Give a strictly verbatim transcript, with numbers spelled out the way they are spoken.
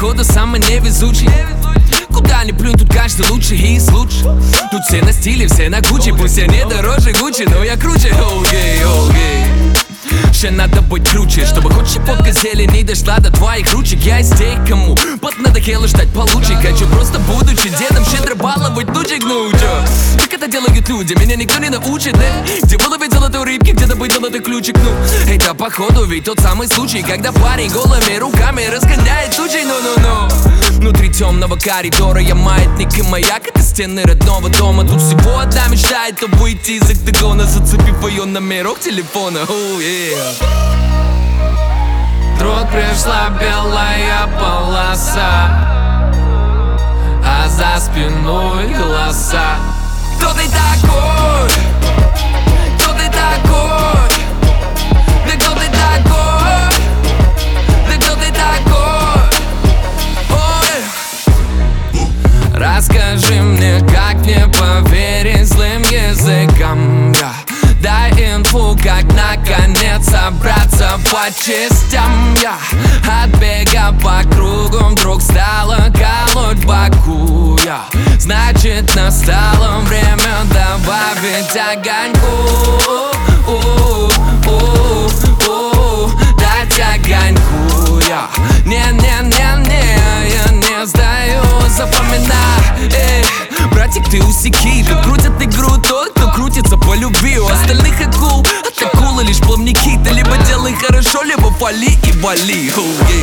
походу самый невезучий. Куда ни плюнь, тут каждый лучше из лучших. Тут все на стиле, все на куче. Пусть я не дороже Гуччи, но я круче. Окей, окей. Ще надо быть круче, чтобы хоть щепотка зелени дошла до твоих ручек. Я из тех, кому под надоело ждать получше. Хочу просто, будучи дедом, щедро баловать лучик. Ну чё, как это делают люди, меня никто не научит, да? Где выловить золотой рыбки, где добыть золотой ключик. Ну, это походу ведь тот самый случай, когда парень голыми руками разгоняет тучи. Ну-ну-ну. Внутри темного коридора я маятник и маяк. Это стены родного дома. Тут всего одна мечта, это выйти из октагона, зацепив ее номерок телефона. Oh, yeah. Вдруг пришла белая полоса, а за спиной голоса. Кто ты такой? Кто ты такой? Да кто ты такой? Да кто ты такой? Ой. Расскажи мне, как мне поверить злым языкам, yeah. Дай инфу, как наконец собраться по частям, я yeah. От бега по кругу вдруг стало колоть боку, я yeah. Значит настало время добавить огоньку, дать огоньку, я yeah. Не-не-не-не, я не сдаю, запоминай, эй. Братик, ты усеки, тут крутят игру тот, кто крутится по любви. У остальных акул, от акулы лишь плавники. Ты либо делай хорошо, либо вали и вали. Oh, yeah.